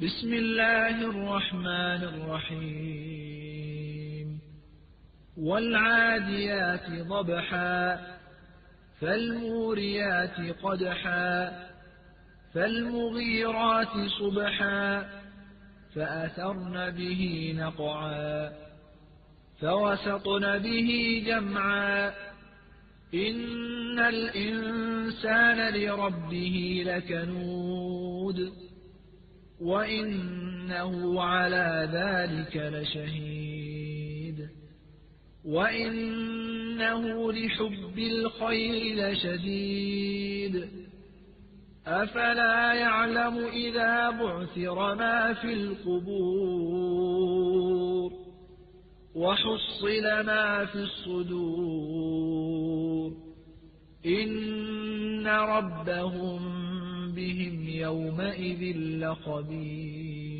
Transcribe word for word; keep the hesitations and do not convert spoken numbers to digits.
بسم الله الرحمن الرحيم والعاديات ضبحا فالموريات قدحا فالمغيرات صبحا فأثرن به نقعا فوسطن به جمعا إن الإنسان لربه لكنود وإنه على ذلك لشهيد وإنه لحب الخير لشديد أفلا يعلم إذا بعثر ما في القبور وحصل ما في الصدور إن ربهم بهم يومئذ لخبير